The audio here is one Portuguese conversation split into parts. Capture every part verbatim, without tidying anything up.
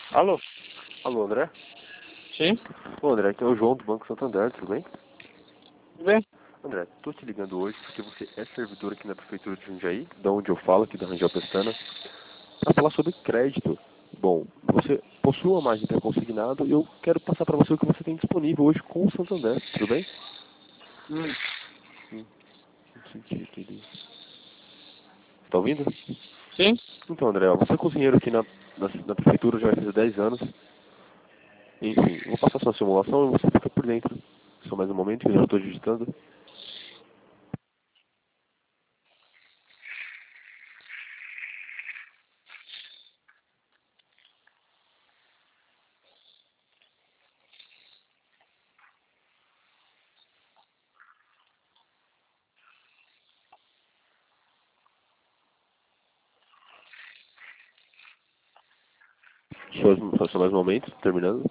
Alô? Alô, André? Sim? Ô, André, aqui é o João do Banco Santander, tudo bem? Tudo bem? André, tô te ligando hoje porque você é servidor aqui na Prefeitura de Jundiaí, da onde eu falo, aqui da Rangel Pestana, para falar sobre crédito. Bom, você possui uma margem pré-consignado e eu quero passar para você o que você tem disponível hoje com o Santander, tudo bem? Hum. Hum, não senti aquele... Tá ouvindo? Sim? Então, André, ó, você é cozinheiro aqui na, na, na Prefeitura já vai fazer dez anos. Enfim, eu vou passar sua simulação e você fica por dentro. Só mais um momento que eu já estou digitando. Só, só mais um momento, terminando.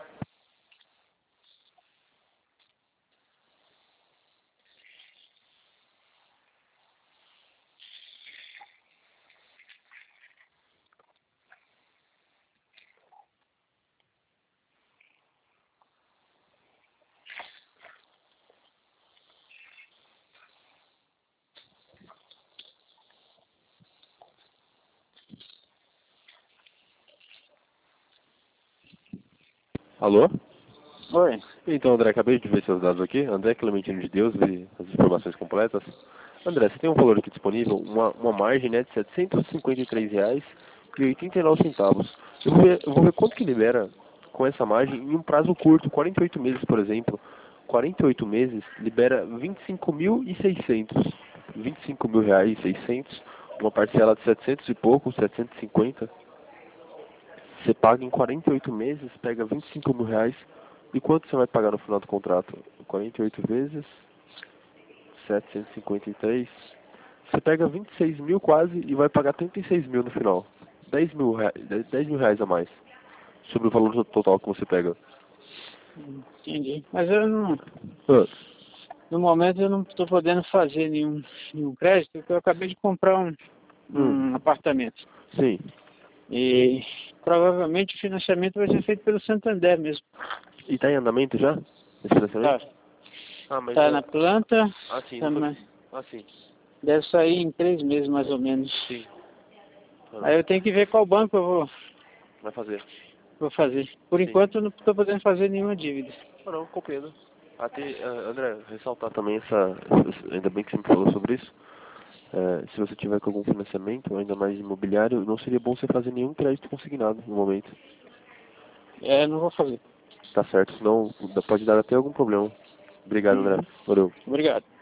Alô? Oi. Então, André, acabei de ver seus dados aqui. André Clementino de Deus, vi as informações completas. André, você tem um valor aqui disponível, uma, uma margem, né, de setecentos e cinquenta e três reais e oitenta e nove centavos. Eu vou ver, eu vou ver quanto que libera com essa margem em um prazo curto, quarenta e oito meses, por exemplo. quarenta e oito meses libera vinte e cinco mil e seiscentos. vinte e cinco mil reais e seiscentos, uma parcela de setecentos e pouco, setecentos e cinquenta. Você paga em quarenta e oito meses, pega vinte e cinco mil reais. E quanto você vai pagar no final do contrato? quarenta e oito vezes setecentos e cinquenta e três. Você pega vinte e seis mil quase e vai pagar trinta e seis mil no final. dez mil, rea- dez mil reais a mais. Sobre o valor total que você pega. Entendi. Mas eu não... Ah, No momento eu não estou podendo fazer nenhum, nenhum crédito, porque eu acabei de comprar um, hum, um apartamento. sim. E provavelmente o financiamento vai ser feito pelo Santander mesmo. E tá em andamento já? Esse financiamento? Tá, Ah, mas tá é... na planta, Ah, sim, tá não foi... na- Ah, sim. deve sair em três meses mais ou menos. Sim. Ah, Aí não. eu tenho que ver qual banco eu vou, Vai fazer. vou fazer. Por Sim. enquanto eu não estou podendo fazer nenhuma dívida. Ah, não, compreendo. Até, ah, André, ressaltar também essa, essa- ainda bem que você me falou sobre isso. É, se você tiver com algum financiamento, ainda mais imobiliário, não seria bom você fazer nenhum crédito consignado no momento. É, não vou fazer. Tá certo, senão pode dar até algum problema. Obrigado, André. Uhum. Valeu. Obrigado.